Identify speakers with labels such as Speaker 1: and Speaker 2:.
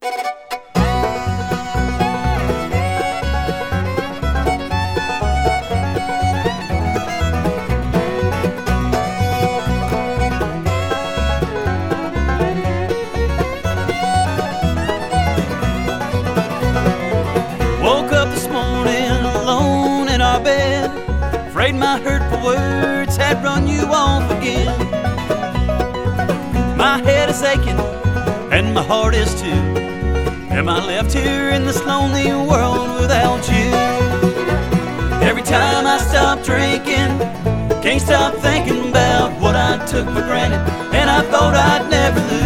Speaker 1: Woke up this morning alone in our bed, afraid my hurtful words had run you off again. My head is aching and my heart is too. Am I left here in this lonely world without you? Every time I stop drinking, can't stop thinking about what I took for granted and I thought I'd never lose.